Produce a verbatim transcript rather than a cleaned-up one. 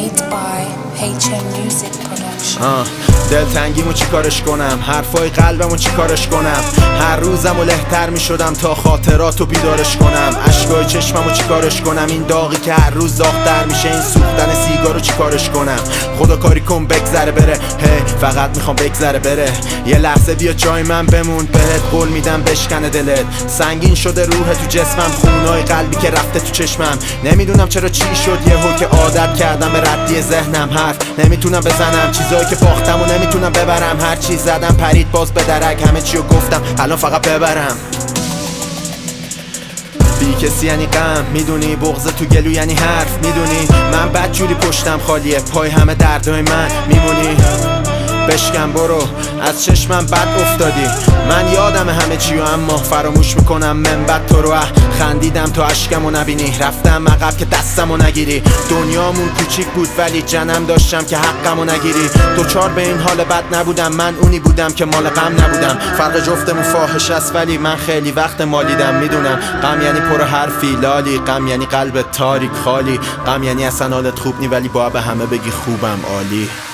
Made by H M Music Production. آه دلتنگیمو چی کارش کنم، حرفای قلبمو چی کارش کنم، هر روزم و لهتر می شدم تا خاطراتو بیدارش کنم، اشکای چشممو چی کارش کنم، این داغی که هر روز داغ‌تر میشه، این سوختن سیگارو چی کارش کنم. خدا کاری کن بگذره بره، هی فقط میخوام بگذره بره، یه لحظه بیا جای من بمون، بهت قول میدم بشکنه دلت. سنگین شده روح تو جسمم، خونای قلبی که رفته تو چشمم، نمیدونم چرا چی شد یهو که عادت کردم به ردی ذهنم، حرف نمیتونم بزنم، چیزایی که باختم و نمیتونم ببرم، هر چی زدم پرید باز به درک، همه چیو گفتم الان فقط ببرم. بی کسی یعنی غم، میدونی بغض تو گلو یعنی حرف، میدونی من بدجوری پشتم خالیه، پای همه دردای من میمونی. بشکن برو از چشمم بد افتادی، من یادم همه چیو اما فراموش میکنم من بد تو رو. خندیدم تو عشقمو نبینی، رفتم عقب که دستمو نگیری، دنیامون کوچیک بود ولی جنم داشتم که حقمو نگیری. دوچار به این حال بد نبودم، من اونی بودم که مال غم نبودم، فرق جفتمون فاحش است ولی من خیلی وقت مالیدم. میدونم غم یعنی پر حرفی لالی، غم یعنی قلب تاریک خالی، غم یعنی اصلا حالت خوب نی ولی باید به همه بگی خوبم عالی.